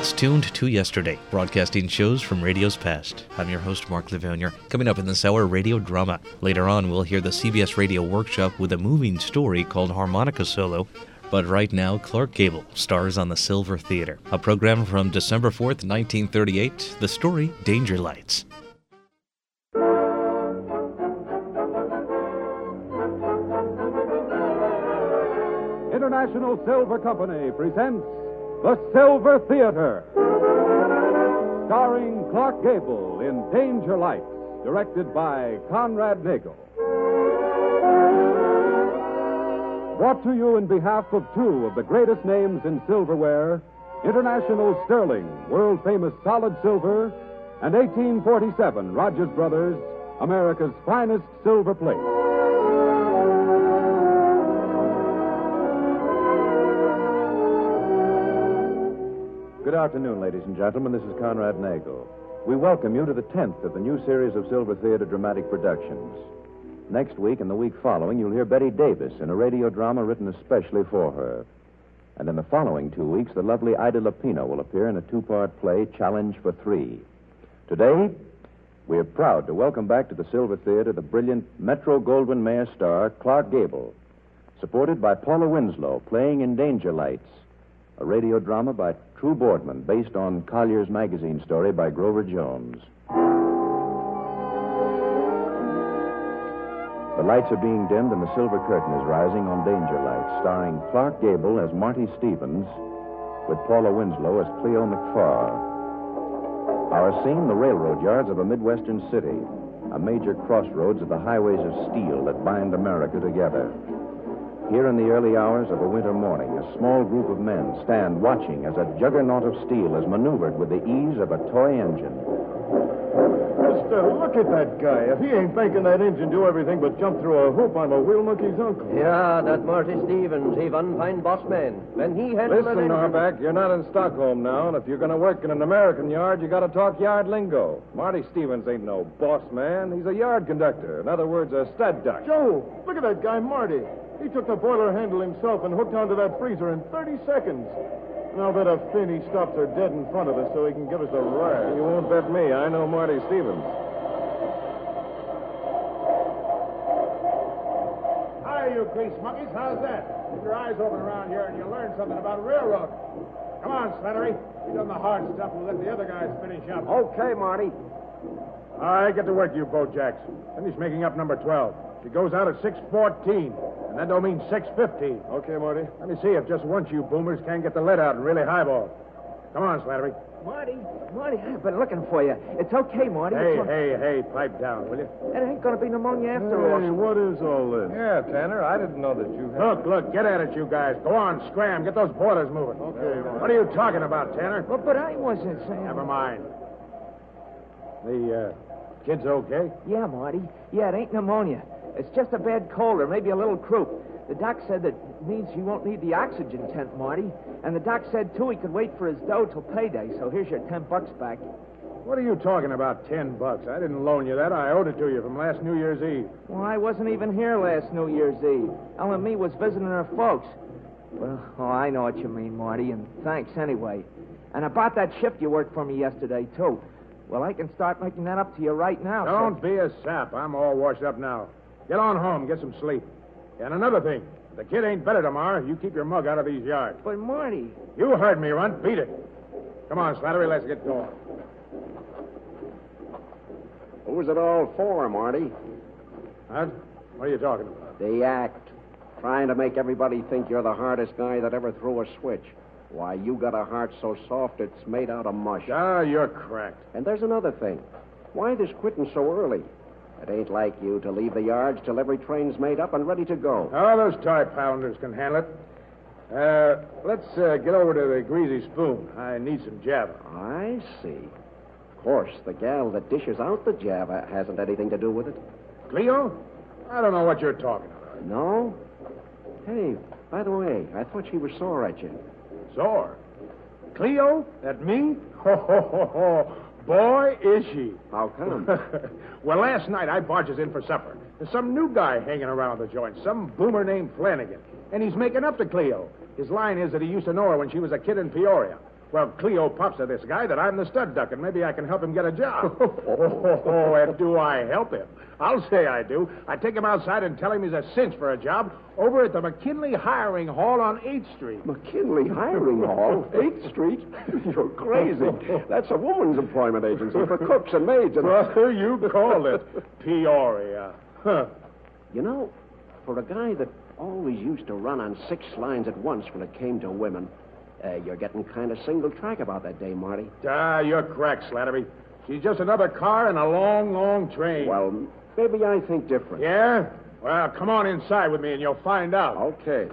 It's Tuned to Yesterday, broadcasting shows from radio's past. I'm your host, Mark Livonia. Coming up in this hour, radio drama. Later on, we'll hear the CBS Radio Workshop with a moving story called Harmonica Solo. But right now, Clark Gable stars on the Silver Theater, a program from December 4th, 1938. The story, Danger Lights. International Silver Company presents The Silver Theater, starring Clark Gable in Danger Lights, directed by Conrad Nagel. Brought to you in behalf of two of the greatest names in silverware, International Sterling, world-famous solid silver, and 1847 Rogers Brothers, America's finest silver plate. Good afternoon, ladies and gentlemen. This is Conrad Nagel. We welcome you to the 10th of the new series of Silver Theater dramatic productions. Next week and the week following, you'll hear Betty Davis in a radio drama written especially for her. And in the following 2 weeks, the lovely Ida Lupino will appear in a two-part play, Challenge for Three. Today, we are proud to welcome back to the Silver Theater the brilliant Metro-Goldwyn-Mayer star, Clark Gable, supported by Paula Winslow, playing in Danger Lights, a radio drama by True Boardman, based on Collier's magazine story by Grover Jones. The lights are being dimmed and the silver curtain is rising on Danger Lights, starring Clark Gable as Marty Stevens, with Paula Winslow as Cleo McFarr. Our scene, the railroad yards of a Midwestern city, a major crossroads of the highways of steel that bind America together. Here in the early hours of a winter morning, a small group of men stand watching as a juggernaut of steel is maneuvered with the ease of a toy engine. Mister, look at that guy. If he ain't making that engine do everything but jump through a hoop, I'm a wheel monkey's uncle. Yeah, that Marty Stevens, he one fine boss man. When he handled Listen, Norbeck, you're not in Stockholm now, and if you're going to work in an American yard, you got to talk yard lingo. Marty Stevens ain't no boss man. He's a yard conductor. In other words, a stud duck. Joe, look at that guy, Marty. He took the boiler handle himself and hooked onto that freezer in 30 seconds. And I'll bet a fin he stops her dead in front of us so he can give us a ride. You won't bet me. I know Marty Stevens. Hi, you grease monkeys. How's that? Keep your eyes open around here and you'll learn something about railroad. Come on, Slattery. You've done the hard stuff. We'll let the other guys finish up. Okay, Marty. All right, get to work, you Bojacks. Finish making up number 12. She goes out at 6:14, and that don't mean 6:15. Okay, Marty. Let me see if just once you boomers can't get the lead out and really highball. Come on, Slattery. Marty, I've been looking for you. It's okay, Marty. Hey, pipe down, will you? It ain't going to be pneumonia after all. Hey, what is all this? Yeah, Tanner, I didn't know that you had... Look, get at it, you guys. Go on, scram. Get those boilers moving. Okay, What are you talking about, Tanner? But I wasn't saying... Never mind. The, kid's okay? Yeah, Marty. Yeah, it ain't pneumonia. It's just a bad cold or maybe a little croup. The doc said that means you won't need the oxygen tent, Marty. And the doc said, too, he could wait for his dough till payday. So here's your $10 back. What are you talking about, $10? I didn't loan you that. I owed it to you from last New Year's Eve. Well, I wasn't even here last New Year's Eve. Ellen and me was visiting her folks. Well, I know what you mean, Marty, and thanks anyway. And about that shift you worked for me yesterday, too. Well, I can start making that up to you right now. Don't be a sap. I'm all washed up now. Get on home, get some sleep. And another thing, if the kid ain't better tomorrow, you keep your mug out of these yards. But, Marty... You heard me, Runt. Beat it. Come on, Slattery, let's get going. What was it all for, Marty? What? What are you talking about? The act. Trying to make everybody think you're the hardest guy that ever threw a switch. Why, you got a heart so soft it's made out of mush. Ah, you're cracked. And there's another thing. Why this quitting so early? It ain't like you to leave the yards till every train's made up and ready to go. Oh, those tie pounders can handle it. Let's get over to the Greasy Spoon. I need some Java. I see. Of course, the gal that dishes out the Java hasn't anything to do with it. Cleo? I don't know what you're talking about. No? Hey, by the way, I thought she was sore at you. Sore? Cleo? At me? Ho, ho, ho, ho. Boy, is she. How come? Well, last night I barges in for supper. There's some new guy hanging around the joint, some boomer named Flanagan. And he's making up to Cleo. His line is that he used to know her when she was a kid in Peoria. Well, Cleo pops to this guy that I'm the stud duck, and maybe I can help him get a job. And do I help him? I'll say I do. I take him outside and tell him he's a cinch for a job over at the McKinley Hiring Hall on 8th Street. McKinley Hiring Hall, 8th Street? You're crazy. That's a woman's employment agency for cooks and maids. And... Well, you called it. Peoria. Huh. You know, for a guy that always used to run on 6 lines at once when it came to women, you're getting kind of single track about that day, Marty. You're cracked, Slattery. She's just another car in a long, long train. Well, maybe I think different. Yeah? Well, come on inside with me and you'll find out. Okay.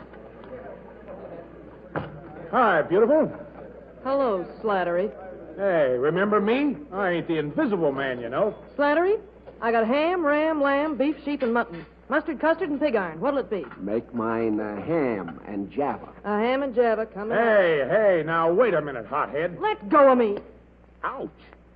Hi, beautiful. Hello, Slattery. Hey, remember me? I ain't the invisible man, you know. Slattery, I got ham, ram, lamb, beef, sheep, and mutton. Mustard, custard, and pig iron. What'll it be? Make mine ham and Java. Ham and Java coming up. Hey, now wait a minute, hothead. Let go of me. Ouch.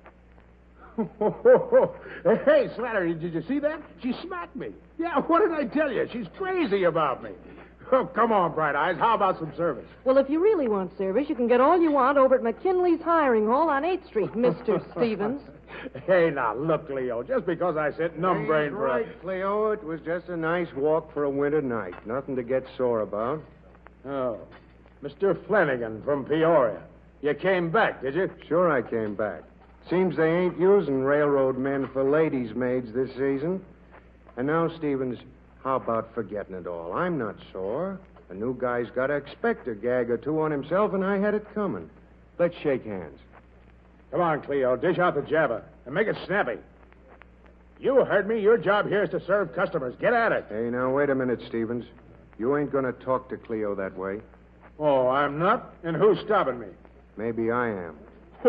Hey, Slattery, did you see that? She smacked me. Yeah, what did I tell you? She's crazy about me. Oh, come on, Bright Eyes. How about some service? Well, if you really want service, you can get all you want over at McKinley's Hiring Hall on 8th Street, Mr. Stevens. Hey, now, look, Cleo, just because I sit numb-brained for right, Cleo. It was just a nice walk for a winter night. Nothing to get sore about. Oh, Mr. Flanagan from Peoria. You came back, did you? Sure I came back. Seems they ain't using railroad men for ladies' maids this season. And now, Stevens, how about forgetting it all? I'm not sore. The new guy's got to expect a gag or two on himself, and I had it coming. Let's shake hands. Come on, Cleo, dish out the Java and make it snappy. You heard me. Your job here is to serve customers. Get at it. Hey, now, wait a minute, Stevens. You ain't going to talk to Cleo that way. Oh, I'm not? And who's stopping me? Maybe I am.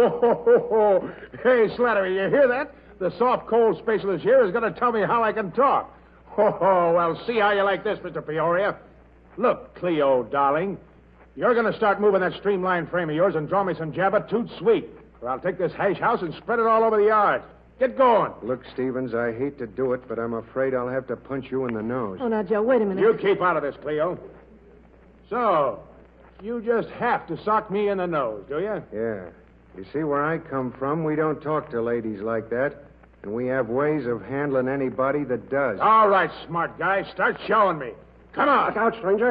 Hey, Slattery, you hear that? The soft, cold specialist here is going to tell me how I can talk. Well, see how you like this, Mr. Peoria. Look, Cleo, darling, you're going to start moving that streamlined frame of yours and draw me some Java toot sweet, or I'll take this hash house and spread it all over the yard. Get going. Look, Stevens, I hate to do it, but I'm afraid I'll have to punch you in the nose. Oh, now, Joe, wait a minute. You keep out of this, Cleo. So, you just have to sock me in the nose, do you? Yeah. You see, where I come from, we don't talk to ladies like that, and we have ways of handling anybody that does. All right, smart guy, start showing me. Come on. Look out, stranger.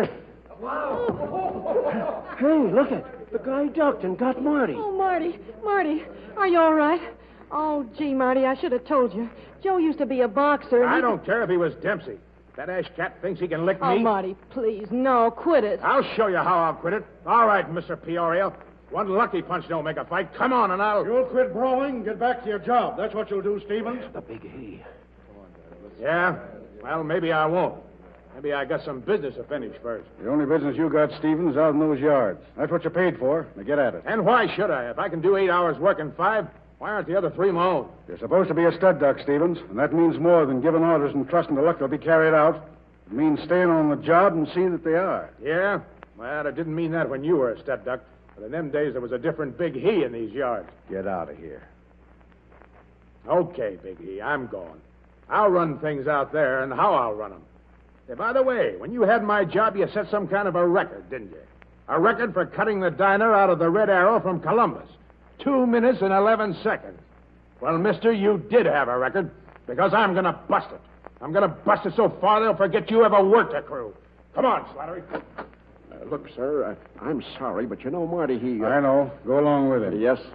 Hey, look it. The guy ducked and got Marty. Oh, Marty, are you all right? Oh, gee, Marty, I should have told you. Joe used to be a boxer. I don't care if he was Dempsey. That ash cat thinks he can lick me. Oh, Marty, please, no, quit it. I'll show you how I'll quit it. All right, Mr. Peoria. One lucky punch don't make a fight. Come on, and I'll... You'll quit brawling and get back to your job. That's what you'll do, Stevens. The big he. Yeah? Well, maybe I won't. Maybe I got some business to finish first. The only business you got, Stevens, is out in those yards. That's what you're paid for. Now get at it. And why should I? If I can do 8 hours work in 5, why aren't the other 3 my own? You're supposed to be a stud duck, Stevens, and that means more than giving orders and trusting the luck they'll be carried out. It means staying on the job and see that they are. Yeah? Well, it didn't mean that when you were a stud duck. But in them days, there was a different Big He in these yards. Get out of here. Okay, Big He, I'm going. I'll run things out there, and how I'll run them. Hey, by the way, when you had my job, you set some kind of a record, didn't you? A record for cutting the diner out of the Red Arrow from Columbus. 2 minutes and 11 seconds. Well, mister, you did have a record, because I'm going to bust it. I'm going to bust it so far they'll forget you ever worked a crew. Come on, Slattery. Look, sir, I'm sorry, but you know, Marty, he... I know. Go along with it. Yes.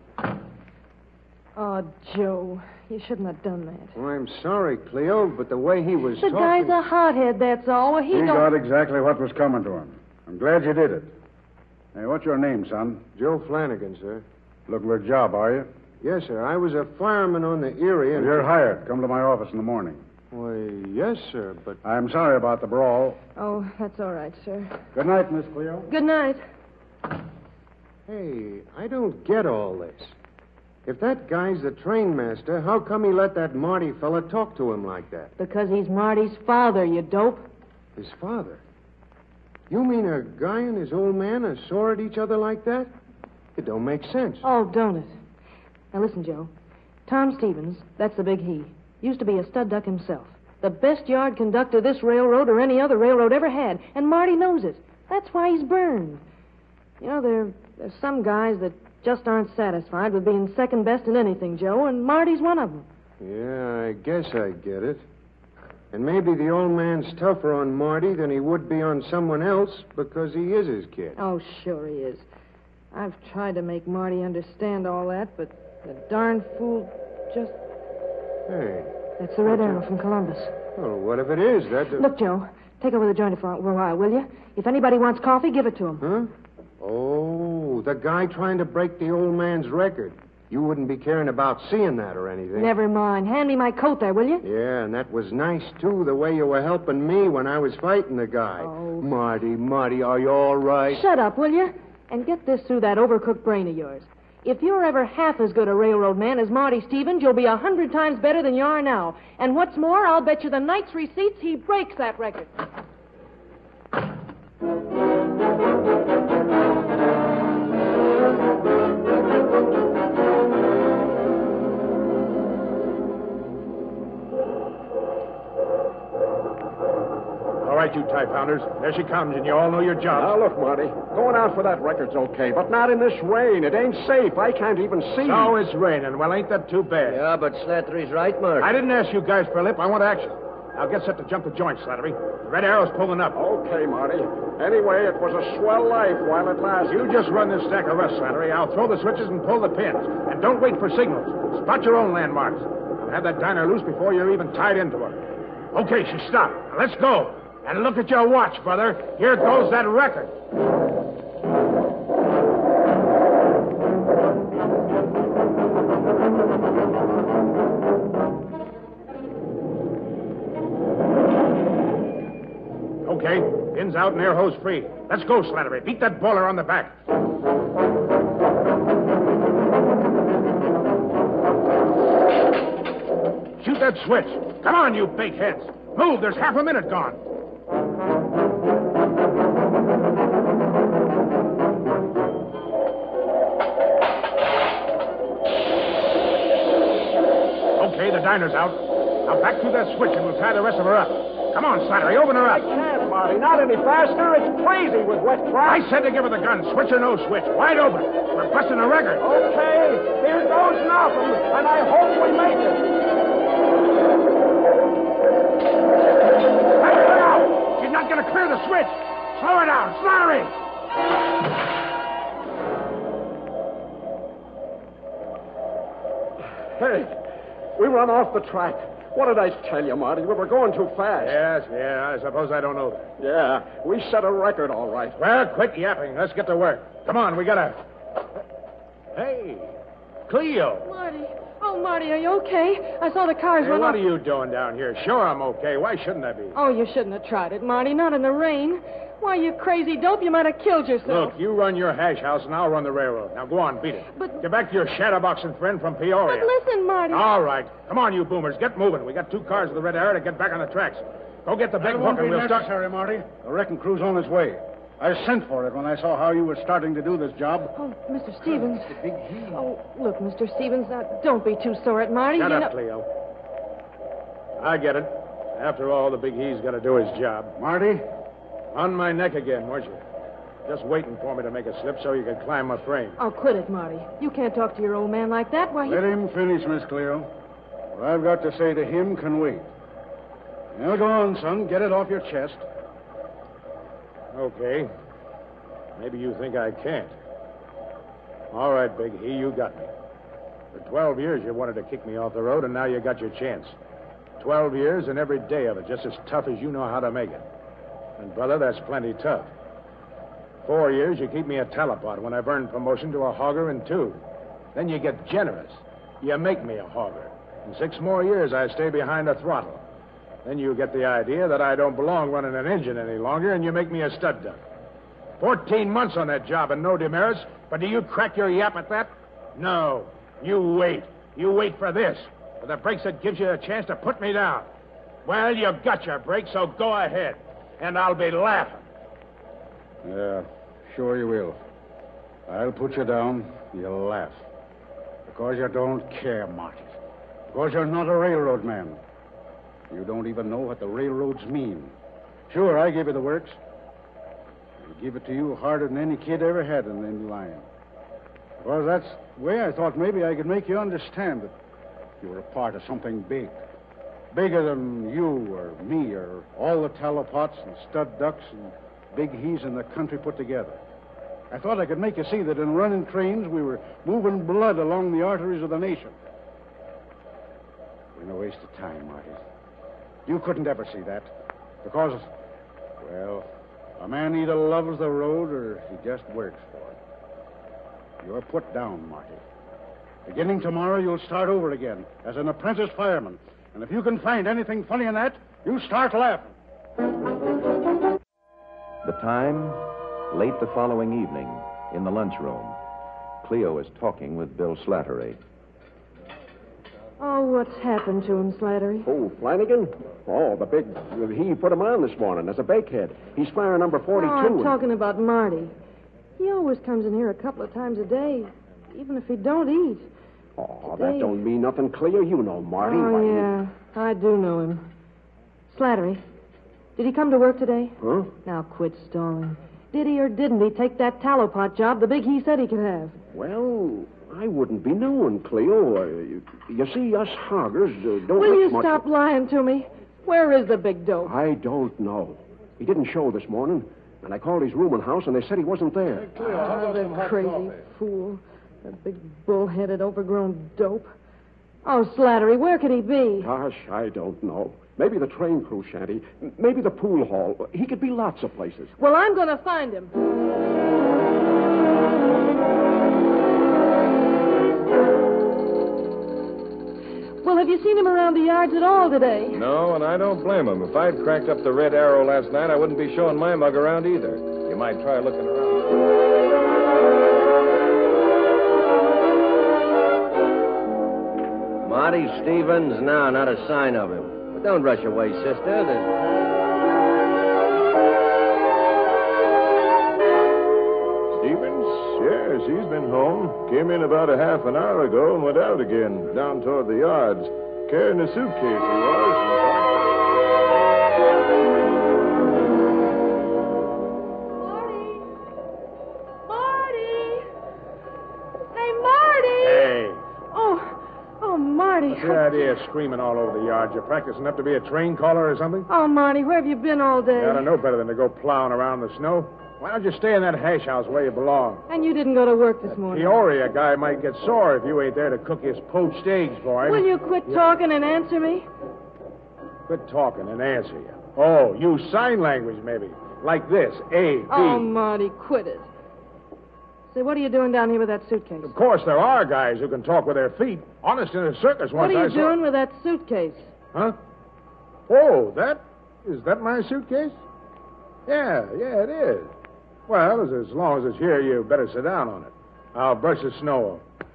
Oh, Joe, you shouldn't have done that. Oh, I'm sorry, Cleo, but the way he was The talking... guy's a hothead, that's all. He He don't... got exactly what was coming to him. I'm glad you did it. Hey, what's your name, son? Joe Flanagan, sir. Looking for a job, are you? Yes, sir. I was a fireman on the Erie and... You're hired. Come to my office in the morning. Why, yes, sir, but... I'm sorry about the brawl. Oh, that's all right, sir. Good night, Miss Cleo. Good night. Hey, I don't get all this. If that guy's the train master, how come he let that Marty fella talk to him like that? Because he's Marty's father, you dope. His father? You mean a guy and his old man are sore at each other like that? It don't make sense. Oh, don't it? Now, listen, Joe. Tom Stevens, that's the Big He, used to be a stud duck himself. The best yard conductor this railroad or any other railroad ever had, and Marty knows it. That's why he's burned. You know, there's some guys that just aren't satisfied with being second best in anything, Joe, and Marty's one of them. Yeah, I guess I get it. And maybe the old man's tougher on Marty than he would be on someone else because he is his kid. Oh, sure he is. I've tried to make Marty understand all that, but the darn fool just... Hey. That's the Red Arrow from Columbus. Well, what if it is? Look, Joe, take over the joint for a while, will you? If anybody wants coffee, give it to him. Huh? Oh, the guy trying to break the old man's record. You wouldn't be caring about seeing that or anything. Never mind. Hand me my coat there, will you? Yeah, and that was nice, too, the way you were helping me when I was fighting the guy. Oh. Marty, are you all right? Shut up, will you? And get this through that overcooked brain of yours. If you're ever half as good a railroad man as Marty Stevens, you'll be 100 times better than you are now. And what's more, I'll bet you the night's receipts he breaks that record. All right, you tie pounders. There she comes, and you all know your job. Now, look, Marty. Going out for that record's okay, but not in this rain. It ain't safe. I can't even see. So it's raining. Well, ain't that too bad? Yeah, but Slattery's right, Marty. I didn't ask you guys for a lip. I want action. Now get set to jump the joint, Slattery. The Red Arrow's pulling up. Okay, Marty. Anyway, it was a swell life while it lasted. You just run this stack of rust, Slattery. I'll throw the switches and pull the pins. And don't wait for signals. Spot your own landmarks. And have that diner loose before you're even tied into her. Okay, she stopped. Now let's go. And look at your watch, brother. Here goes that record. Okay, pins out and air hose free. Let's go, Slattery. Beat that boiler on the back. Shoot that switch. Come on, you big heads. Move, there's half a minute gone. Okay, the diner's out. Now back through that switch and we'll tie the rest of her up. Come on, Slattery, open her up. I can't, Marty. Not any faster. It's crazy with wet crop. I said to give her the gun. Switch or no switch. Wide open. We're busting a record. Okay. Here goes nothing. And I hope we make it. Hey, look out! She's not going to clear the switch. Slow her down. Slattery! Hey, we run off the track. What did I tell you, Marty? We were going too fast. Yes, I suppose I don't know that. Yeah, we set a record, all right. Well, quit yapping. Let's get to work. Come on, we gotta... Hey, Cleo. Marty. Oh, Marty, are you okay? I saw the cars Hey, run what off. are you doing down here? Sure, I'm okay. Why shouldn't I be? Oh, you shouldn't have tried it, Marty. Not in the rain. Why, you crazy dope, you might have killed yourself. Look, you run your hash house and I'll run the railroad. Now go on, beat it. But- Get back to your shadowboxing friend from Peoria. But listen, Marty. All right. Come on, you boomers. Get moving. We got 2 cars with the Red Arrow to get back on the tracks. Go get the big That hook won't and be we'll start... necessary, Marty. The wrecking crew's on its way. I sent for it when I saw how you were starting to do this job. Oh, Mr. Stevens. Oh, look, Mr. Stevens, don't be too sore at Marty. Shut you up, Cleo. I get it. After all, the big he's got to do his job. Marty? On my neck again, weren't you? Just waiting for me to make a slip so you could climb my frame. Oh, quit it, Marty. You can't talk to your old man like that. Why, Let him finish, Miss Cleo. What I've got to say to him can wait. Now, go on, son. Get it off your chest. Okay. Maybe you think I can't. All right, Big He, you got me. For 12 years you wanted to kick me off the road, and now you got your chance. 12 years and every day of it, just as tough as you know how to make it. And, brother, that's plenty tough. 4 years you keep me a talipot when I've earned promotion to a hogger in 2. Then you get generous. You make me a hogger. In 6 more years I stay behind a throttle. Then you get the idea that I don't belong running an engine any longer, and you make me a stud duck. 14 months on that job and no demerits, but do you crack your yap at that? No. You wait. You wait for this. For the breaks that gives you a chance to put me down. Well, you got your break, so go ahead. And I'll be laughing. Yeah, sure you will. I'll put you down. You'll laugh. Because you don't care, Marty. Because you're not a railroad man. You don't even know what the railroads mean. Sure, I gave you the works. I give it to you harder than any kid ever had in any line. Well, that's the way I thought maybe I could make you understand that you were a part of something big. Bigger than you or me or all the Talapots and stud ducks and big he's in the country put together. I thought I could make you see that in running trains we were moving blood along the arteries of the nation. We're no waste of time, Marty. You couldn't ever see that. Because, well, a man either loves the road or he just works for it. You're put down, Marty. Beginning tomorrow, you'll start over again as an apprentice fireman. And if you can find anything funny in that, you start laughing. The time, late the following evening, in the lunchroom. Cleo is talking with Bill Slattery. Oh, what's happened to him, Slattery? Oh, Flanagan? Oh, the big... He put him on this morning as a bakehead. He's fire number 42. Oh, I'm talking about Marty. He always comes in here a couple of times a day, even if he don't eat. Oh, Today... that don't mean nothing, Cleo. You know Marty. Oh, yeah, I do know him. Slattery, did he come to work today? Huh? Now, quit stalling. Did he or didn't he take that tallow pot job, the big he said he could have? Well, I wouldn't be knowing, Cleo. You see, us hoggers don't Will you much... stop lying to me? Where is the big dope? I don't know. He didn't show this morning, and I called his room and house, and they said he wasn't there. The crazy fool. That big bull-headed, overgrown dope. Oh, Slattery, where could he be? Gosh, I don't know. Maybe the train crew shanty. Maybe the pool hall. He could be lots of places. Well, I'm going to find him. Well, have you seen him around the yards at all today? No, and I don't blame him. If I'd cracked up the Red Arrow last night, I wouldn't be showing my mug around either. You might try looking around. Marty Stevens? No, not a sign of him. But don't rush away, sister. Stevens? Yes, he's been home. Came in about a half an hour ago and went out again, down toward the yards. Carrying a suitcase, he was. What's the idea of screaming all over the yard? You practicing up to be a train caller or something? Oh, Marty, where have you been all day? You ought to know better than to go plowing around the snow. Why don't you stay in that hash house where you belong? And you didn't go to work this morning. Peoria guy might get sore if you ain't there to cook his poached eggs for him. Will you quit talking and answer me? Quit talking and answer you. Oh, use sign language, maybe. Like this, A, B. Oh, Marty, quit it. Say, what are you doing down here with that suitcase? Of course, there are guys who can talk with their feet. Honest, in a circus once What are I you saw... doing with that suitcase? Huh? Oh, is that my suitcase? Yeah, it is. Well, as long as it's here, you better sit down on it. I'll brush the snow off.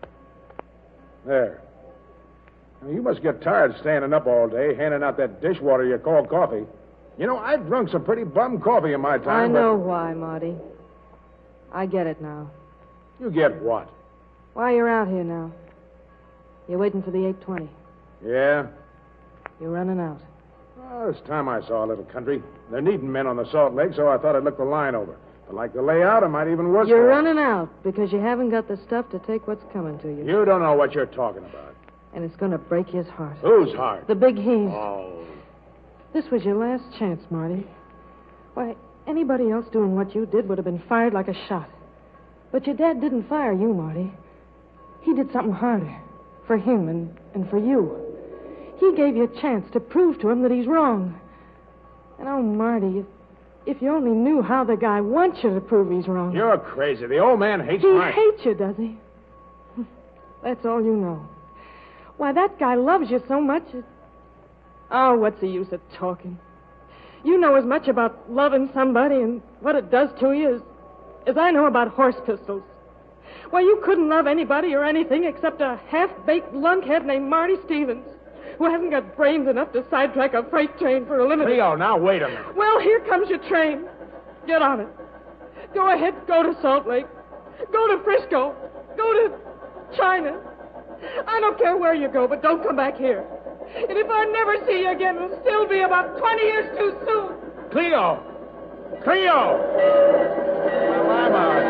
There. Now, you must get tired standing up all day, handing out that dishwater you call coffee. You know, I've drunk some pretty bum coffee in my time, I know why, Marty. I get it now. You get what? Why you're out here now. You're waiting for the 8:20. Yeah? You're running out. Oh, it's time I saw a little country. They're needing men on the Salt Lake, so I thought I'd look the line over. If I like the layout, I might even work You're for it. running out because you haven't got the stuff to take what's coming to you. You don't know what you're talking about. And it's going to break his heart. Whose heart? The big he's. Oh. This was your last chance, Marty. Why, anybody else doing what you did would have been fired like a shot. But your dad didn't fire you, Marty. He did something harder. For him and for you. He gave you a chance to prove to him that he's wrong. And oh, Marty, if you only knew how the guy wants you to prove he's wrong. You're crazy. The old man hates He my... hates you, does he? That's all you know. Why, that guy loves you so much. Oh, what's the use of talking? You know as much about loving somebody and what it does to you as I know about horse pistols. Why, you couldn't love anybody or anything except a half-baked lunkhead named Marty Stevens, who hasn't got brains enough to sidetrack a freight train for a limited... Leo, now wait a minute. Well, here comes your train. Get on it. Go ahead, go to Salt Lake. Go to Frisco. Go to China. I don't care where you go, but don't come back here. And if I never see you again, it'll still be about 20 years too soon. Cleo! Cleo! Well, I'm out.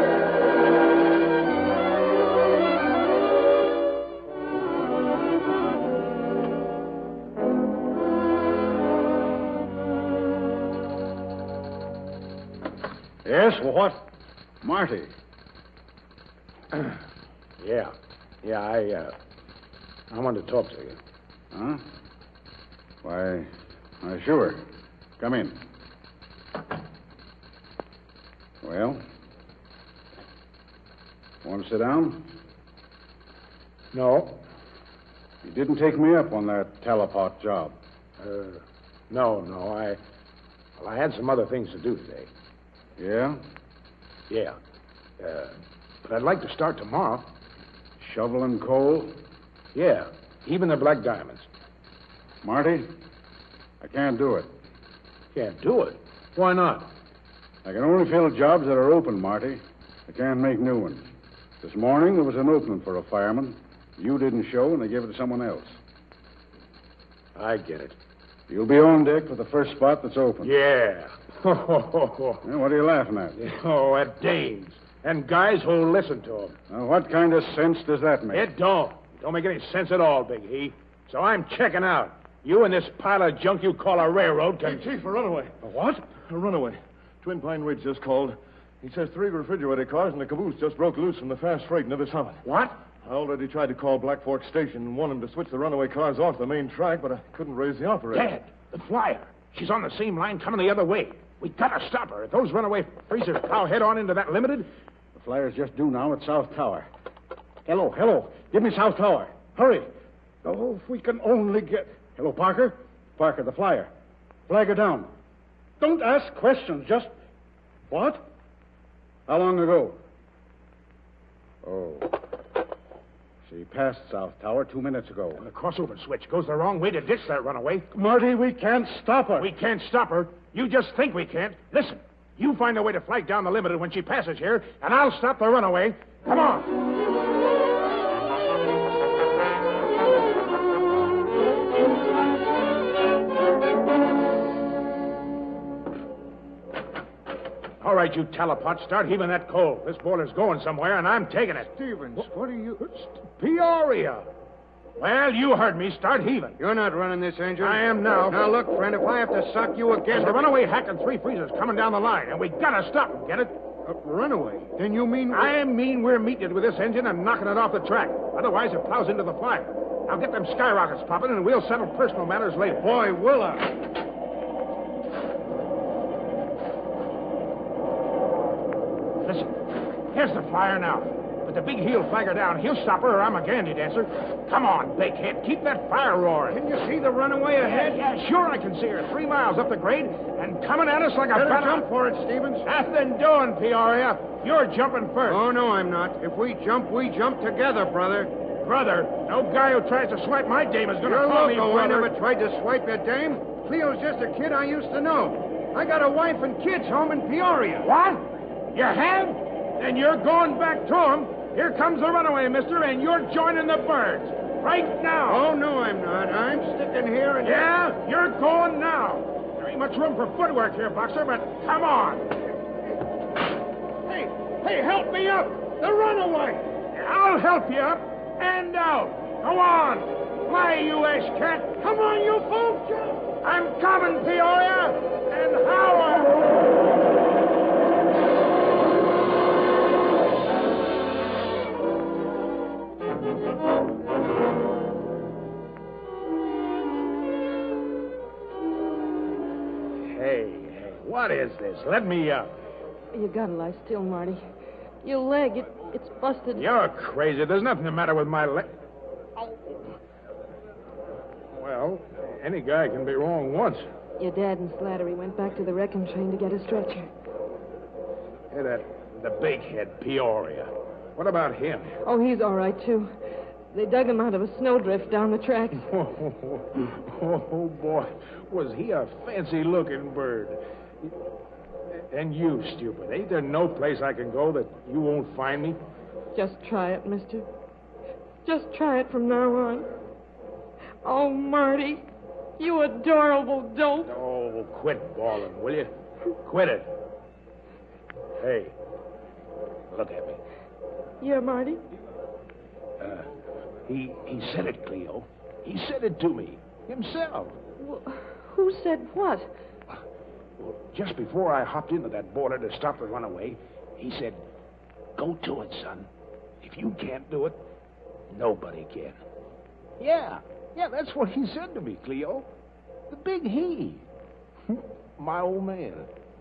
Yes, well, what? Marty. Yeah, I wanted to talk to you. Huh? Why, sure. Come in. Well? Want to sit down? No. You didn't take me up on that telepot job. No. I had some other things to do today. Yeah? Yeah. But I'd like to start tomorrow. Shoveling coal? Yeah, even the black diamonds. Marty, I can't do it. Can't do it? Why not? I can only fill jobs that are open, Marty. I can't make new ones. This morning there was an opening for a fireman. You didn't show, and they gave it to someone else. I get it. You'll be on deck for the first spot that's open. Yeah. Yeah, what are you laughing at? Oh, at dames. And guys who'll listen to them. Now, what kind of sense does that make? It don't. Don't make any sense at all, Big He. So I'm checking out. You and this pile of junk you call a railroad can... Hey, Chief, a runaway. A what? A runaway. Twin Pine Ridge just called. He says 3 refrigerator cars and a caboose just broke loose from the fast freight near the summit. What? I already tried to call Black Fork Station and want him to switch the runaway cars off the main track, but I couldn't raise the operator. Dad, the flyer. She's on the same line coming the other way. We gotta stop her. If those runaway freezers plow head on into that limited... The flyer's just due now at South Tower. Hello. Give me South Tower. Hurry. Oh, if we can only get... Hello, Parker. Parker, the flyer. Flag her down. Don't ask questions, just... What? How long ago? Oh. She passed South Tower 2 minutes ago. The crossover switch goes the wrong way to ditch that runaway. Marty, we can't stop her. We can't stop her. You just think we can't. Listen, you find a way to flag down the limited when she passes here, and I'll stop the runaway. Come on. All right, you telepot, start heaving that coal. This boiler's going somewhere, and I'm taking it. Stevens, what are you... Peoria. Well, you heard me. Start heaving. You're not running this engine. I am now. Now, look, friend, if I have to sock you again... There's a runaway hack and 3 freezers coming down the line, and we gotta stop them, get it? Runaway? Then you mean... I mean we're meeting it with this engine and knocking it off the track. Otherwise, it plows into the fire. Now get them skyrockets popping, and we'll settle personal matters later. Boy, will I. Listen, here's the flyer now. But the big he'll flag her down. He'll stop her, or I'm a gandy dancer. Come on, Bakehead. Keep that fire roaring. Can you see the runaway ahead? Yeah, sure I can see her. 3 miles up the grade and coming at us like a... Better jump for it, Stevens. Nothing doing, Peoria. You're jumping first. Oh, no, I'm not. If we jump together, brother. Brother? No guy who tries to swipe my dame is going to You're call me loco. I brother. never tried to swipe your dame. Cleo's just a kid I used to know. I got a wife and kids home in Peoria. What? You have? Then you're going back to him. Here comes the runaway, mister, and you're joining the birds. Right now. Oh, no, I'm not. I'm sticking here and... Yeah, you're going now. There ain't much room for footwork here, Boxer, but come on. Hey, help me up. The runaway. I'll help you up and out. Go on. Fly, you ash cat. Come on, you fool. I'm coming, Peoria. And Howard. Hey, what is this? Let me up. You gotta lie still, Marty. Your leg, it's busted. You're crazy. There's nothing the matter with my leg. Oh. Well, any guy can be wrong once. Your dad and Slattery went back to the wrecking train to get a stretcher. Hey, the big head, Peoria. What about him? Oh, he's all right, too. They dug him out of a snowdrift down the tracks. Oh, boy. Was he a fancy-looking bird. And you, stupid. Ain't there no place I can go that you won't find me? Just try it, mister. Just try it from now on. Oh, Marty, you adorable dope. Oh, quit bawling, will you? Quit it. Hey, look at me. Yeah, Marty? He said it, Cleo. He said it to me himself. Well, who said what? Well, just before I hopped into that border to stop the runaway, he said, "Go to it, son. If you can't do it, nobody can." Yeah, that's what he said to me, Cleo. The big he. My old man.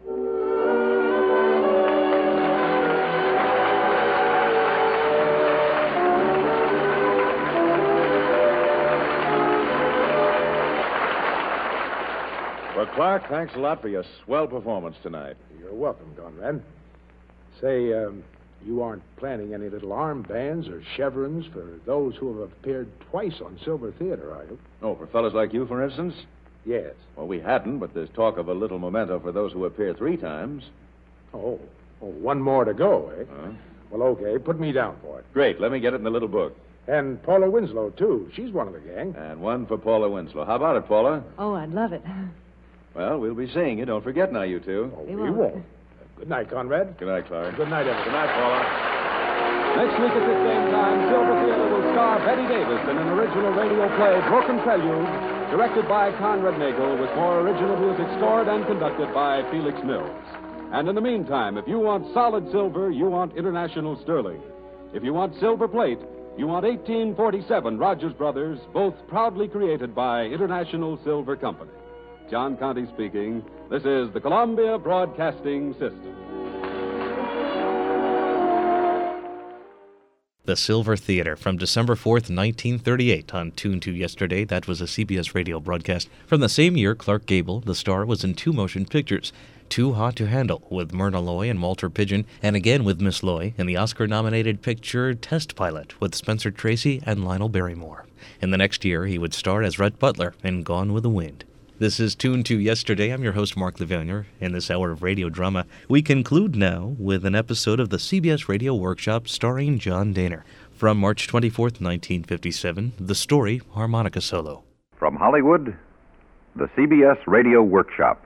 Well, Clark, thanks a lot for your swell performance tonight. You're welcome, Conrad. Say, you aren't planning any little armbands or chevrons for those who have appeared twice on Silver Theater, are you? Oh, for fellas like you, for instance? Yes. Well, we hadn't, but there's talk of a little memento for those who appear 3 times. Oh, one more to go, eh? Huh? Well, okay. Put me down for it. Great. Let me get it in the little book. And Paula Winslow, too. She's one of the gang. And one for Paula Winslow. How about it, Paula? Oh, I'd love it. Well, we'll be seeing you. Don't forget now, you two. Oh, We we won't. won't. Good night, Conrad. Good night, Clark. Good night, everyone. Good night, Paula. Next week at this same time, Silver Theater will star Betty Davis in an original radio play, Broken Prelude, directed by Conrad Nagel, with more original music scored and conducted by Felix Mills. And in the meantime, if you want solid silver, you want International Sterling. If you want silver plate, you want 1847 Rogers Brothers, both proudly created by International Silver Company. John Conte speaking. This is the Columbia Broadcasting System. The Silver Theater from December 4th, 1938 on Tune to Yesterday. That was a CBS radio broadcast. From the same year, Clark Gable, the star, was in 2 motion pictures. Too Hot to Handle with Myrna Loy and Walter Pidgeon, and again with Miss Loy in the Oscar-nominated picture Test Pilot with Spencer Tracy and Lionel Barrymore. In the next year, he would star as Rhett Butler in Gone with the Wind. This is Tune to Yesterday. I'm your host, Mark Levanier. In this hour of radio drama, we conclude now with an episode of the CBS Radio Workshop starring John Dehner. From March 24th, 1957, the story, Harmonica Solo. From Hollywood, the CBS Radio Workshop.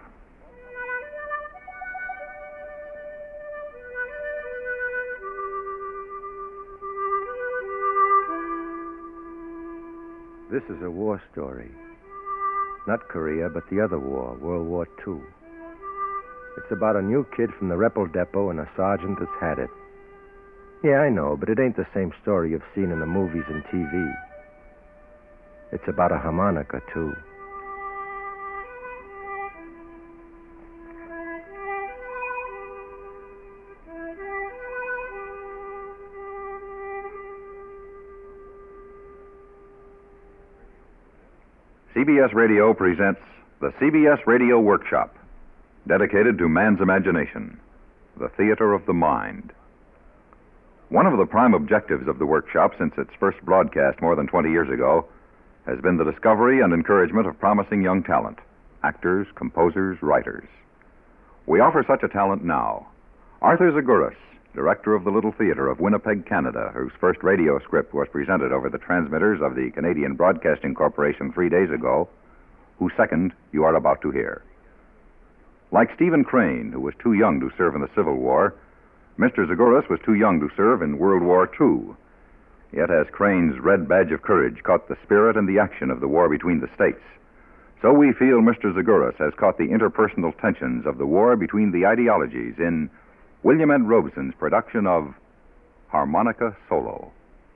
This is a war story. Not Korea, but the other war, World War II. It's about a new kid from the Repel Depot and a sergeant that's had it. Yeah, I know, but it ain't the same story you've seen in the movies and TV. It's about a harmonica, too. CBS Radio presents the CBS Radio Workshop, dedicated to man's imagination, the theater of the mind. One of the prime objectives of the workshop since its first broadcast more than 20 years ago has been the discovery and encouragement of promising young talent, actors, composers, writers. We offer such a talent now. Arthur Zaguris, director of the Little Theater of Winnipeg, Canada, whose first radio script was presented over the transmitters of the Canadian Broadcasting Corporation 3 days ago, whose second you are about to hear. Like Stephen Crane, who was too young to serve in the Civil War, Mr. Zaguris was too young to serve in World War II. Yet as Crane's red badge of courage caught the spirit and the action of the war between the states, so we feel Mr. Zaguris has caught the interpersonal tensions of the war between the ideologies in William Ed Robeson's production of Harmonica Solo.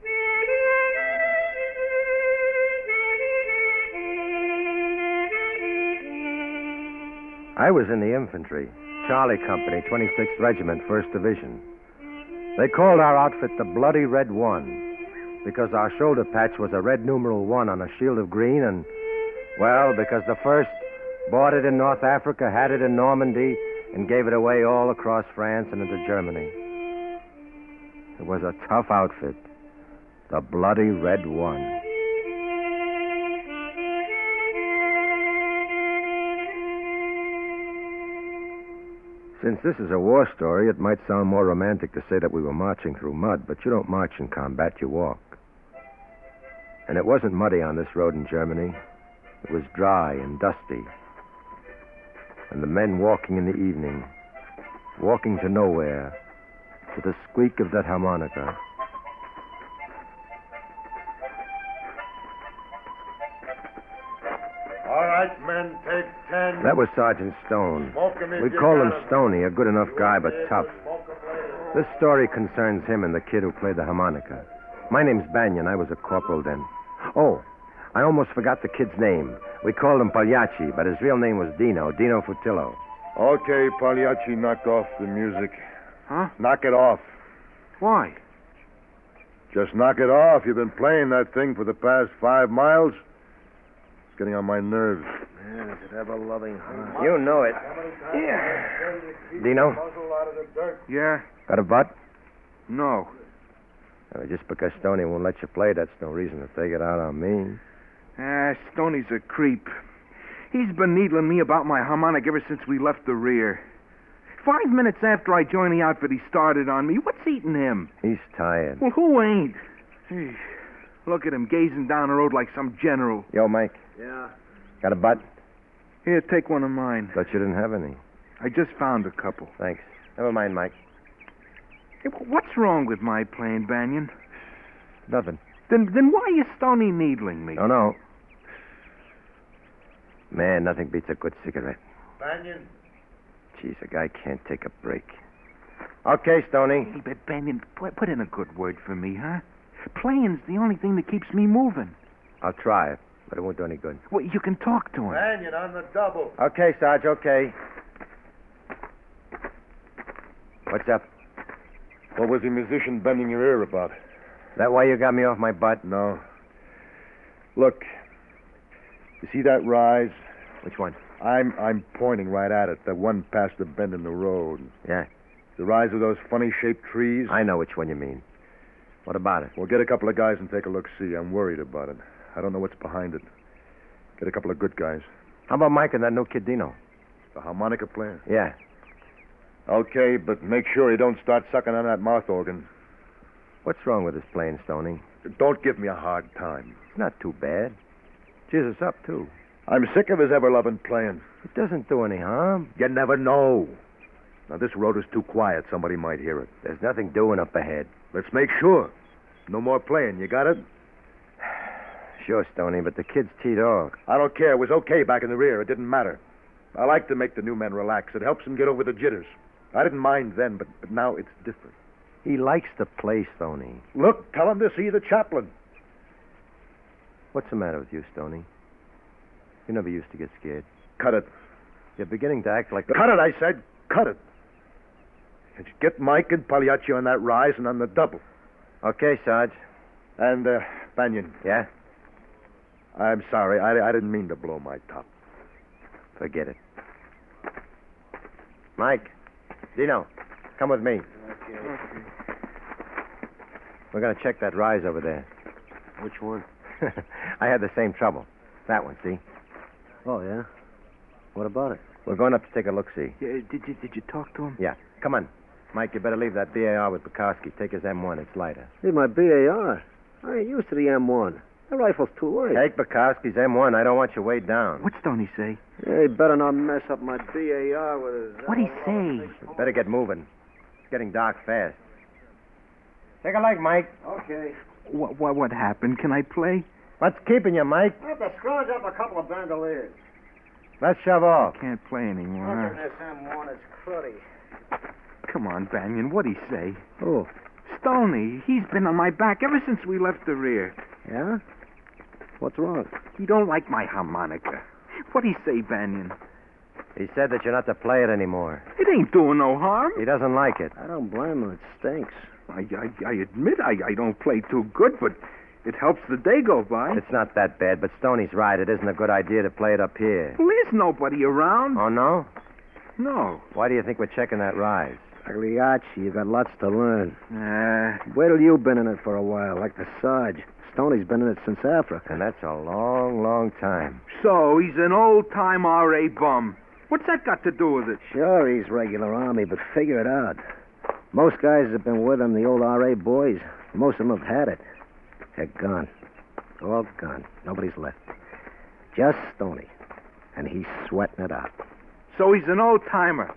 I was in the infantry, Charlie Company, 26th Regiment, 1st Division. They called our outfit the Bloody Red One because our shoulder patch was a red numeral 1 on a shield of green and, well, because the 1st bought it in North Africa, had it in Normandy, and gave it away all across France and into Germany. It was a tough outfit, the Bloody Red One. Since this is a war story, it might sound more romantic to say that we were marching through mud, but you don't march in combat, you walk. And it wasn't muddy on this road in Germany. It was dry and dusty. And the men walking in the evening, walking to nowhere, to the squeak of that harmonica. All right, men, take 10. That was Sergeant Stone. Smoke 'em if We you call got him 'em. Stoney, a good enough guy, but tough. This story concerns him and the kid who played the harmonica. My name's Banyan. I was a corporal then. Oh, I almost forgot the kid's name. We called him Pagliacci, but his real name was Dino Futillo. Okay, Pagliacci, knock off the music. Huh? Knock it off. Why? Just knock it off. You've been playing that thing for the past 5 miles. It's getting on my nerves. Man, is it ever loving heart? You know it. Yeah. Dino, Yeah? got a butt? No. Just because Stoney won't let you play, that's no reason to take it out on me. Stoney's a creep. He's been needling me about my harmonic ever since we left the rear. 5 minutes after I joined the outfit, he started on me. What's eating him? He's tired. Well, who ain't? Hey, look at him gazing down the road like some general. Yo, Mike. Yeah? Got a butt? Here, take one of mine. Thought you didn't have any. I just found a couple. Thanks. Never mind, Mike. Hey, what's wrong with my playing, Banyan? Nothing. Then why is Stoney needling me? Oh, no. Man, nothing beats a good cigarette. Banyan. Jeez, a guy can't take a break. Okay, Stoney. Hey, but Banyan, put in a good word for me, huh? Playing's the only thing that keeps me moving. I'll try it, but it won't do any good. Well, you can talk to him. Banyan on the double. Okay, Sarge, okay. What's up? What was the musician bending your ear about? That why you got me off my butt? No. Look, you see that rise? Which one? I'm pointing right at it. The one past the bend in the road. Yeah. The rise of those funny-shaped trees. I know which one you mean. What about it? Well, get a couple of guys and take a look-see. I'm worried about it. I don't know what's behind it. Get a couple of good guys. How about Mike and that new kid Dino? The harmonica player? Yeah. Okay, but make sure you don't start sucking on that mouth organ. What's wrong with his playing, Stoney? Don't give me a hard time. It's not too bad. Cheers us up, too. I'm sick of his ever-loving playing. It doesn't do any harm. You never know. Now, this road is too quiet. Somebody might hear it. There's nothing doing up ahead. Let's make sure. No more playing. You got it? Sure, Stoney, but the kid's teed off. I don't care. It was okay back in the rear. It didn't matter. I like to make the new men relax. It helps them get over the jitters. I didn't mind then, but now it's different. He likes to play, Stoney. Look, tell him to see the chaplain. What's the matter with you, Stoney? You never used to get scared. Cut it. You're beginning to act like... Cut it, I said. Cut it. And get Mike and Pagliacci on that rise and on the double. Okay, Sarge. And, Banyan. Yeah? I'm sorry. I didn't mean to blow my top. Forget it. Mike. Dino, come with me. Okay. We're going to check that rise over there. Which one? I had the same trouble. That one, see? Oh, yeah? What about it? We're going up to take a look-see. Yeah, did you talk to him? Yeah. Come on. Mike, you better leave that BAR with Bukowski. Take his M1. It's lighter. Hey, my BAR. I ain't used to the M1. That rifle's too light. Take Bukowski's M1. I don't want you weighed down. What's Stoney say? Hey, better not mess up my BAR with his... What'd he say? Better get moving. It's getting dark fast. Take a leg, Mike. Okay. What happened? Can I play? What's keeping you, Mike? I have to scrounge up a couple of bandoliers. Let's shove off. I can't play anymore. Look at this M1. It's cruddy. Come on, Banyan. What'd he say? Oh. Stoney. He's been on my back ever since we left the rear. Yeah? What's wrong? He don't like my harmonica. What'd he say, Banyan? He said that you're not to play it anymore. It ain't doing no harm. He doesn't like it. I don't blame him. It stinks. I admit I don't play too good, but it helps the day go by. It's not that bad, but Stoney's right. It isn't a good idea to play it up here. Well, there's nobody around. Oh, no? No. Why do you think we're checking that rise? Pagliacci, you got lots to learn. Wait till you've been in it for a while, like the Sarge. Stoney's been in it since Africa. And that's a long, long time. So he's an old-time R.A. bum. What's that got to do with it? Sure, he's regular Army, but figure it out. Most guys have been with him, the old R.A. boys. Most of them have had it. They're gone. All gone. Nobody's left. Just Stoney. And he's sweating it out. So he's an old-timer.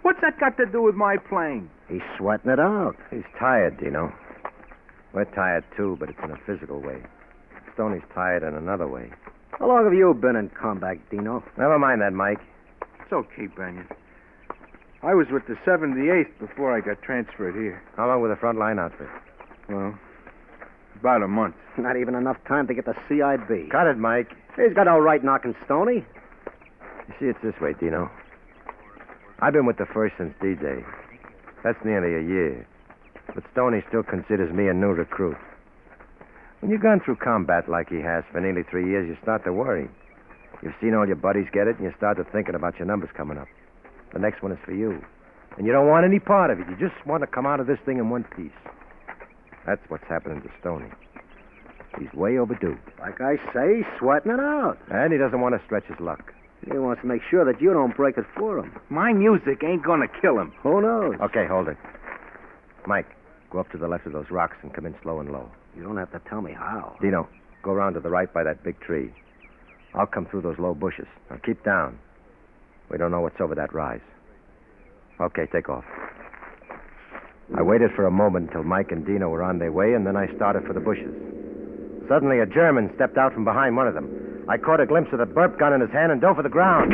What's that got to do with my playing? He's sweating it out. He's tired, Dino. We're tired, too, but it's in a physical way. Stoney's tired in another way. How long have you been in combat, Dino? Never mind that, Mike. It's okay, Banyan. I was with the 78th before I got transferred here. How long with the frontline outfit? Well, about a month. Not even enough time to get the CIB. Cut it, Mike. He's got no right knocking Stoney. You see, it's this way, Dino. I've been with the first since D-Day. That's nearly a year. But Stoney still considers me a new recruit. When you've gone through combat like he has for nearly 3 years, you start to worry. You've seen all your buddies get it, and you start to thinking about your numbers coming up. The next one is for you. And you don't want any part of it. You just want to come out of this thing in one piece. That's what's happening to Stoney. He's way overdue. Like I say, he's sweating it out. And he doesn't want to stretch his luck. He wants to make sure that you don't break it for him. My music ain't gonna kill him. Who knows? Okay, hold it. Mike, go up to the left of those rocks and come in slow and low. You don't have to tell me how. Dino, go around to the right by that big tree. I'll come through those low bushes. Now keep down. We don't know what's over that rise. Okay, take off. I waited for a moment until Mike and Dino were on their way, and then I started for the bushes. Suddenly, a German stepped out from behind one of them. I caught a glimpse of the burp gun in his hand and dove for the ground.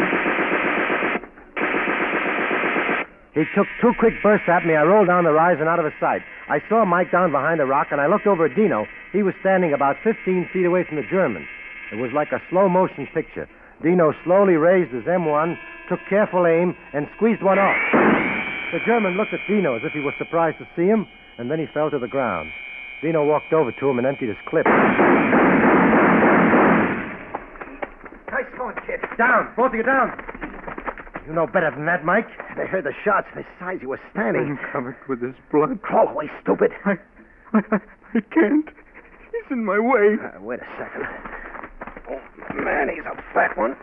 He took 2 quick bursts at me. I rolled down the rise and out of his sight. I saw Mike down behind a rock, and I looked over at Dino. He was standing about 15 feet away from the German. It was like a slow-motion picture. Dino slowly raised his M1, took careful aim, and squeezed one off. The German looked at Dino as if he was surprised to see him, and then he fell to the ground. Dino walked over to him and emptied his clip. Nice going, kid. Down! Both of you down! You know better than that, Mike. They heard the shots. Besides, he was standing. I'm covered with his blood. Crawl away, stupid. I can't. He's in my way. Wait a second. Oh, man, he's a fat one.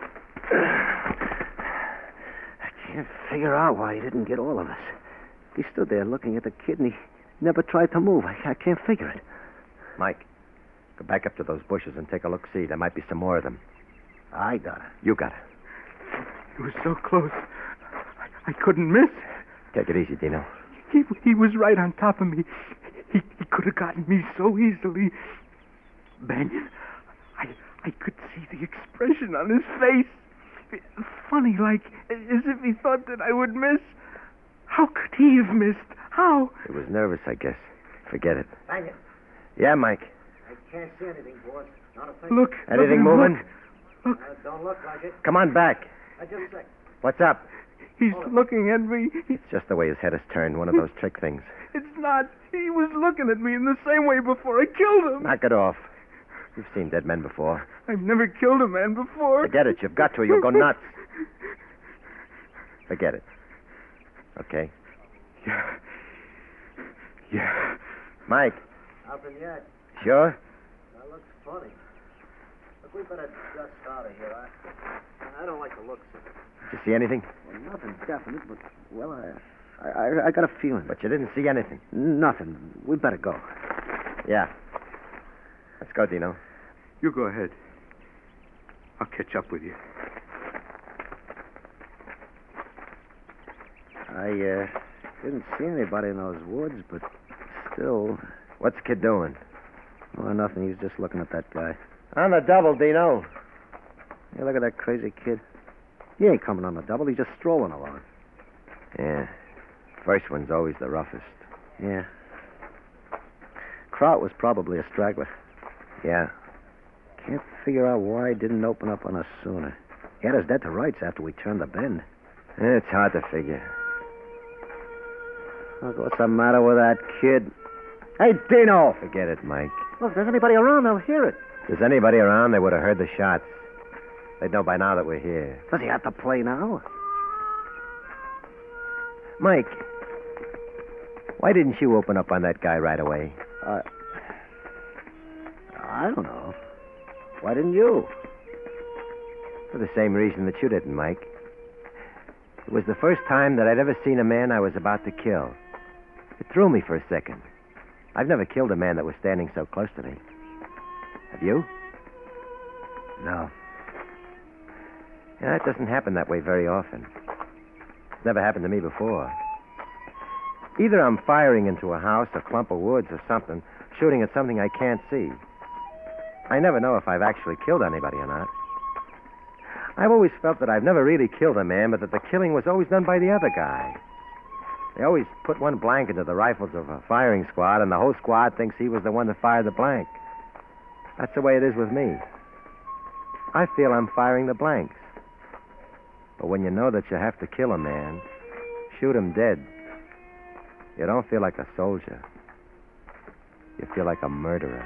I can't figure out why he didn't get all of us. He stood there looking at the kid, and he never tried to move. I can't figure it. Mike, go back up to those bushes and take a look-see. There might be some more of them. I got it. You got it. He was so close. I couldn't miss. Take it easy, Dino. He was right on top of me. He could have gotten me so easily. Banyan, I could see the expression on his face. Funny, like as if he thought that I would miss. How could he have missed? How? He was nervous, I guess. Forget it. Banyan. Yeah, Mike. I can't see anything, boss. Not a thing. Look. Anything moving? Look. Don't look like it. Come on back. Just a sec. What's up? He's looking at me. It's just the way his head is turned, one of those trick things. It's not. He was looking at me in the same way before I killed him. Knock it off. You've seen dead men before. I've never killed a man before. Forget it. You've got to. You'll go nuts. Forget it. Okay? Yeah. Mike. Nothing yet. Sure? That looks funny. Look, we better just out of here. I don't like the looks of it. Did you see anything? Well, nothing definite, but, well, I got a feeling. But you didn't see anything? Nothing. We better go. Yeah. Let's go, Dino. You go ahead. I'll catch up with you. I didn't see anybody in those woods, but still... What's the kid doing? Oh, nothing. He's just looking at that guy. On the double, Dino. Hey, look at that crazy kid. He ain't coming on the double. He's just strolling along. Yeah. First one's always the roughest. Yeah. Kraut was probably a straggler. Yeah. Can't figure out why he didn't open up on us sooner. He had us dead to rights after we turned the bend. It's hard to figure. Look, what's the matter with that kid? Hey, Dino! Forget it, Mike. Look, if there's anybody around, they'll hear it. If there's anybody around, they would have heard the shots. They'd know by now that we're here. Does he have to play now? Mike, why didn't you open up on that guy right away? I don't know. Why didn't you? For the same reason that you didn't, Mike. It was the first time that I'd ever seen a man I was about to kill. It threw me for a second. I've never killed a man that was standing so close to me. Have you? No. Yeah, it doesn't happen that way very often. Never happened to me before. Either I'm firing into a house, a clump of woods, or something, shooting at something I can't see. I never know if I've actually killed anybody or not. I've always felt that I've never really killed a man, but that the killing was always done by the other guy. They always put one blank into the rifles of a firing squad, and the whole squad thinks he was the one that fired the blank. That's the way it is with me. I feel I'm firing the blanks. But when you know that you have to kill a man, shoot him dead, you don't feel like a soldier. You feel like a murderer.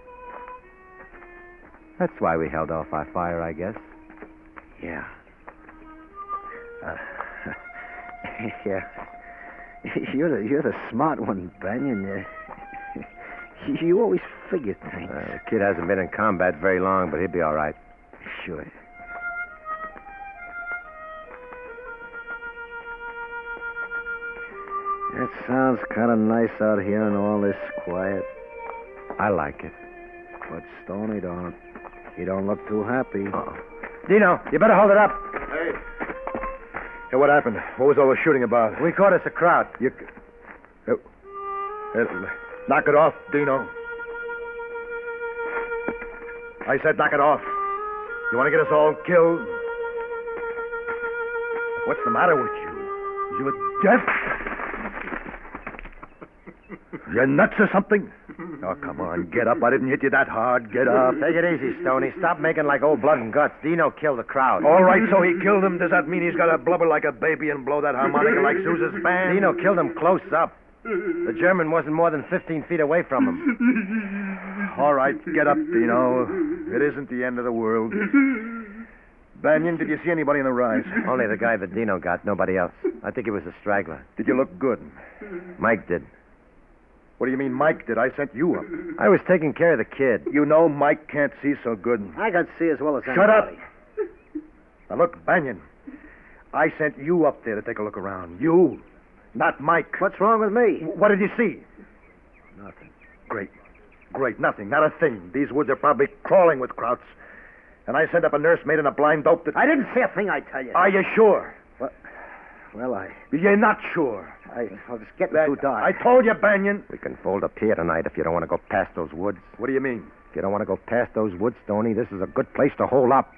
That's why we held off our fire, I guess. Yeah. Yeah. You're the smart one, Banyan. You always figure things. The kid hasn't been in combat very long, but he'll be all right. Sure. That sounds kind of nice out here in all this quiet. I like it. But Stoney don't. He don't look too happy. Uh-oh. Dino, you better hold it up. Hey. Hey, what happened? What was all the shooting about? We caught us a crowd. Knock it off, Dino. I said knock it off. You want to get us all killed? What's the matter with you? You deaf? You nuts or something? Oh, come on, get up. I didn't hit you that hard. Get up. Take it easy, Stoney. Stop making like old blood and guts. Dino killed the crowd. All right, so he killed him. Does that mean he's got to blubber like a baby and blow that harmonica like Sousa's band? Dino killed him close up. The German wasn't more than 15 feet away from him. All right, get up, Dino. It isn't the end of the world. Banyan, did you see anybody in the rise? Only the guy that Dino got, nobody else. I think he was a straggler. Did you look good? Mike did. What do you mean Mike did? I sent you up. I was taking care of the kid. You know Mike can't see so good. I can see as well as anybody. Shut up! Now look, Banyan, I sent you up there to take a look around. You, not Mike. What's wrong with me? What did you see? Nothing. Great. Nothing. Not a thing. These woods are probably crawling with krauts. And I sent up a nursemaid and a blind dope that... I didn't see a thing, I tell you. Are you sure? Well, You're not sure. I'll just get too dark. I told you, Banyan. We can fold up here tonight if you don't want to go past those woods. What do you mean? If you don't want to go past those woods, Stoney, this is a good place to hold up.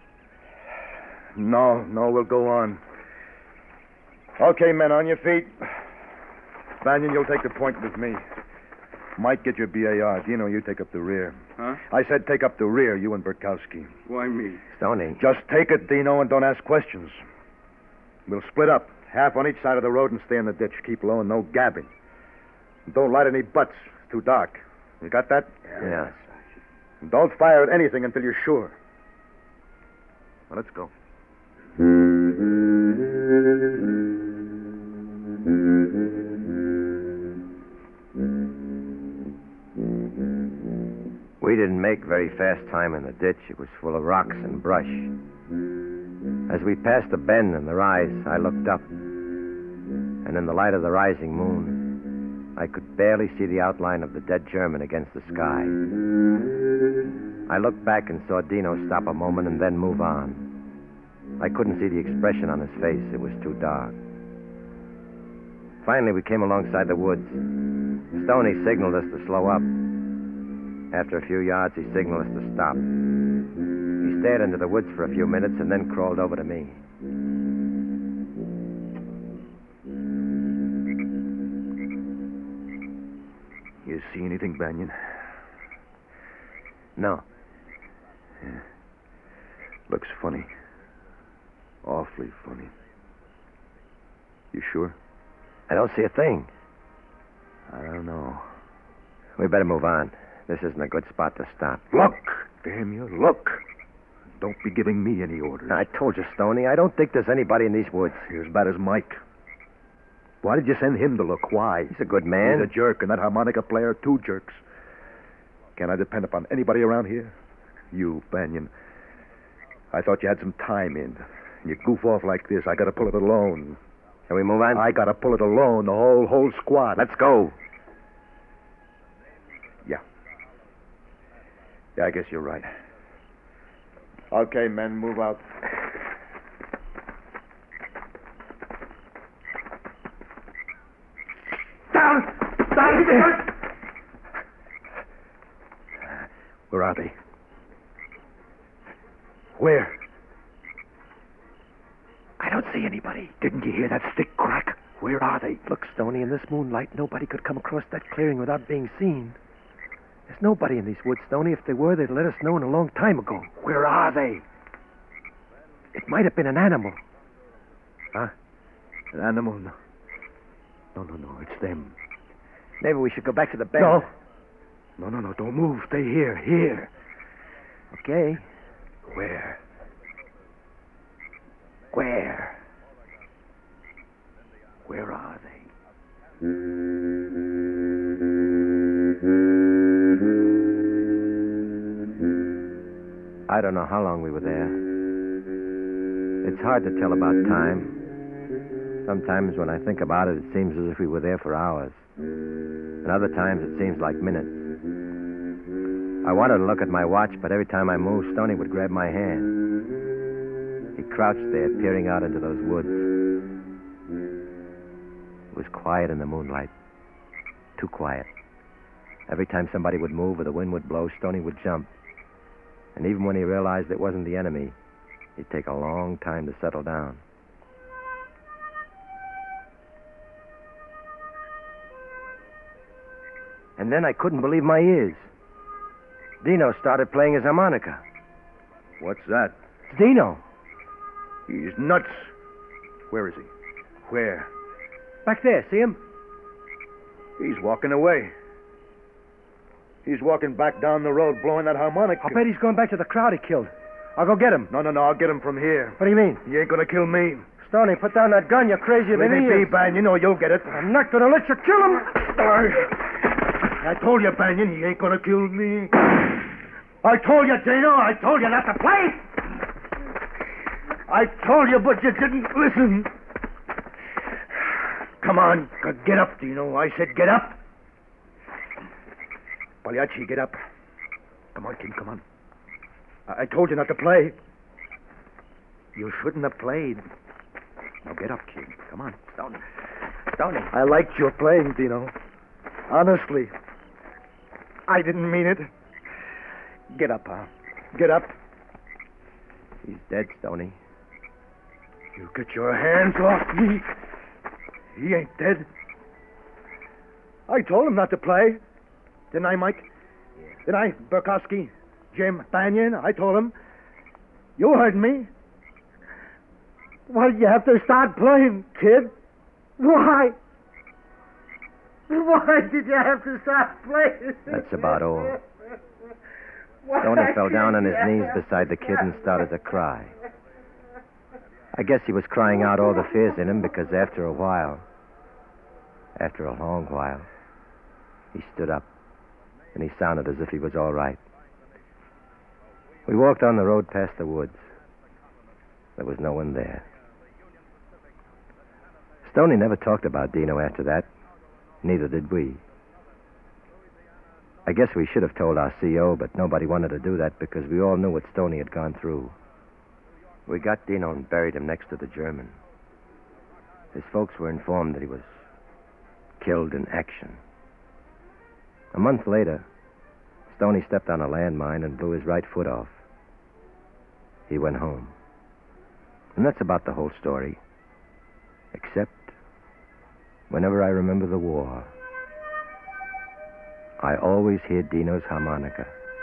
No, we'll go on. Okay, men, on your feet. Banyan, you'll take the point with me. Mike, get your BAR. Dino, you take up the rear. Huh? I said take up the rear, you and Burkowski. Why me? Stoney. Just take it, Dino, and don't ask questions. We'll split up, half on each side of the road and stay in the ditch. Keep low and no gabbing. Don't light any butts. It's too dark. You got that? Yeah. And don't fire at anything until you're sure. Well, let's go. We didn't make very fast time in the ditch. It was full of rocks and brush. As we passed the bend and the rise, I looked up. And in the light of the rising moon, I could barely see the outline of the dead German against the sky. I looked back and saw Dino stop a moment and then move on. I couldn't see the expression on his face. It was too dark. Finally, we came alongside the woods. Stoney signaled us to slow up. After a few yards, he signaled us to stop. He stared into the woods for a few minutes and then crawled over to me. You see anything, Banyan? No. Yeah. Looks funny. Awfully funny. You sure? I don't see a thing. I don't know. We better move on. This isn't a good spot to stop. Look! Damn you, look! Don't be giving me any orders. I told you, Stoney, I don't think there's anybody in these woods. You're as bad as Mike. Why did you send him to look? Why? He's a good man. He's a jerk, and that harmonica player, two jerks. Can I depend upon anybody around here? You, Banyan. I thought you had some time in. You goof off like this, I gotta pull it alone. Can we move on? I gotta pull it alone, the whole squad. Let's go. Yeah, I guess you're right. Okay, men, move out. Where are they? Where? I don't see anybody. Didn't you hear that stick crack? Where are they? Look, Stoney, in this moonlight, nobody could come across that clearing without being seen. There's nobody in these woods, Stoney. If there were, they'd let us know a long time ago. Where are they? It might have been an animal. Huh? An animal? No. No, it's them. Maybe we should go back to the bed. No, don't move. Stay here. Here. Okay. Where? Where are they? I don't know how long we were there. It's hard to tell about time. Sometimes when I think about it, it seems as if we were there for hours. And other times it seems like minutes. I wanted to look at my watch, but every time I moved, Stoney would grab my hand. He crouched there, peering out into those woods. It was quiet in the moonlight. Too quiet. Every time somebody would move or the wind would blow, Stoney would jump. And even when he realized it wasn't the enemy, he'd take a long time to settle down. And then I couldn't believe my ears. Dino started playing his harmonica. What's that? It's Dino. He's nuts. Where is he? Where? Back there, see him? He's walking away. He's walking back down the road, blowing that harmonica. I'll bet he's going back to the crowd he killed. I'll go get him. No, I'll get him from here. What do you mean? He ain't gonna kill me. Stoney, put down that gun. You're crazier than he is. Banyan. You know you'll get it. I'm not gonna let you kill him. I told you, Banyan, he ain't gonna kill me. I told you, Dino. I told you not to play. I told you, but you didn't listen. Come on, get up, Dino. I said get up. Pagliacci, get up. Come on, kid, come on. I told you not to play. You shouldn't have played. Now get up, kid. Come on, Stoney. I liked your playing, Dino. Honestly. I didn't mean it. Get up, huh? Get up. He's dead, Stoney. You get your hands off me. He ain't dead. I told him not to play. Didn't I, Mike? Yeah. Didn't I, Burkowski, Jim, Banyan? I told him. You heard me. Why did you have to start playing, kid? Why? Why did you have to start playing? That's about all. Stoney fell down on his knees beside the kid and started to cry. I guess he was crying out all the fears in him because after a long while, he stood up and he sounded as if he was all right. We walked on the road past the woods. There was no one there. Stoney never talked about Dino after that. Neither did we. I guess we should have told our CO, but nobody wanted to do that because we all knew what Stoney had gone through. We got Dino and buried him next to the German. His folks were informed that he was killed in action. A month later, Stoney stepped on a landmine and blew his right foot off. He went home. And that's about the whole story. Except, whenever I remember the war, I always hear Dino's harmonica.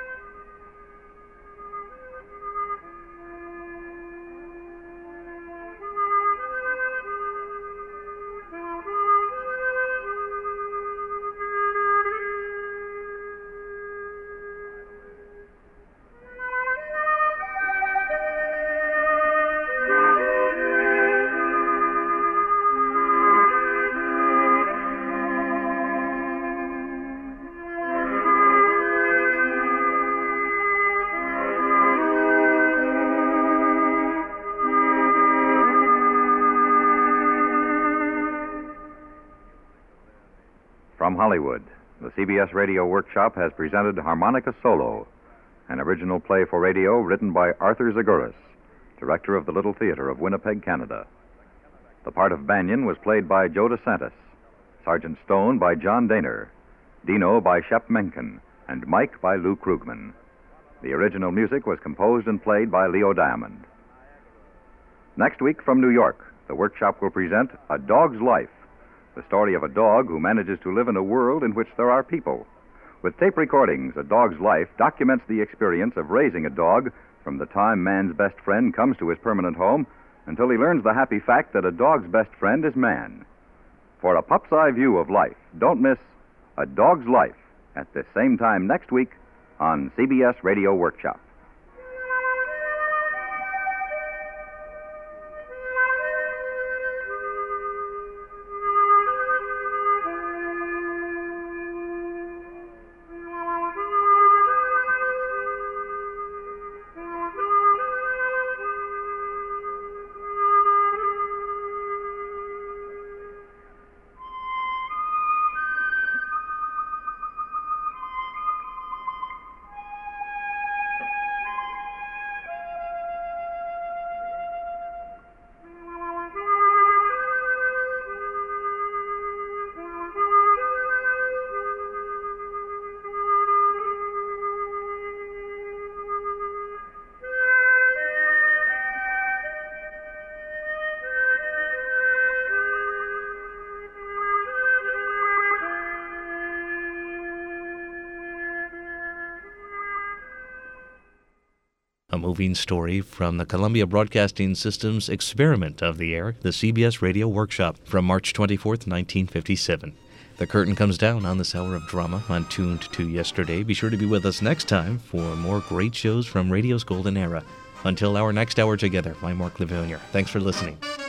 From Hollywood, the CBS Radio Workshop has presented Harmonica Solo, an original play for radio written by Arthur Zagoras, director of the Little Theater of Winnipeg, Canada. The part of Banyan was played by Joe DeSantis. Sergeant Stone by John Daner, Dino by Shep Menken, and Mike by Lou Krugman. The original music was composed and played by Leo Diamond. Next week from New York, the workshop will present A Dog's Life, the story of a dog who manages to live in a world in which there are people. With tape recordings, A Dog's Life documents the experience of raising a dog from the time man's best friend comes to his permanent home until he learns the happy fact that a dog's best friend is man. For a pup's eye view of life, don't miss A Dog's Life at this same time next week on CBS Radio Workshop. A moving story from the Columbia Broadcasting System's experiment of the air, the CBS Radio Workshop, from March 24th, 1957. The curtain comes down on this hour of drama on Tuned to Yesterday. Be sure to be with us next time for more great shows from radio's golden era. Until our next hour together, I'm Mark Livonia. Thanks for listening.